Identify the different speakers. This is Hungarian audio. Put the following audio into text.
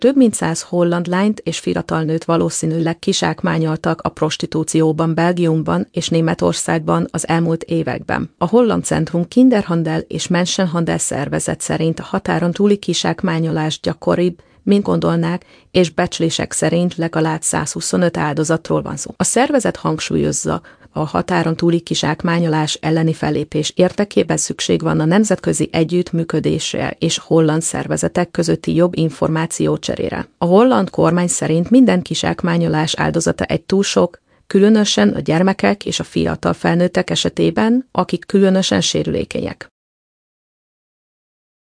Speaker 1: Több mint 100 holland lányt és fiatal nőt valószínűleg kizsákmányoltak a prostitúcióban Belgiumban és Németországban az elmúlt években. A Holland Centrum Kinderhandel és Menschenhandel szervezet szerint a határon túli kizsákmányolás gyakoribb, mint gondolnák, és becslések szerint legalább 125 áldozatról van szó. A szervezet hangsúlyozza, a határon túli kizsákmányolás elleni fellépés érdekében szükség van a nemzetközi együttműködésre és holland szervezetek közötti jobb információcserére. A holland kormány szerint minden kizsákmányolás áldozata egy túl sok, különösen a gyermekek és a fiatal felnőttek esetében, akik különösen sérülékenyek.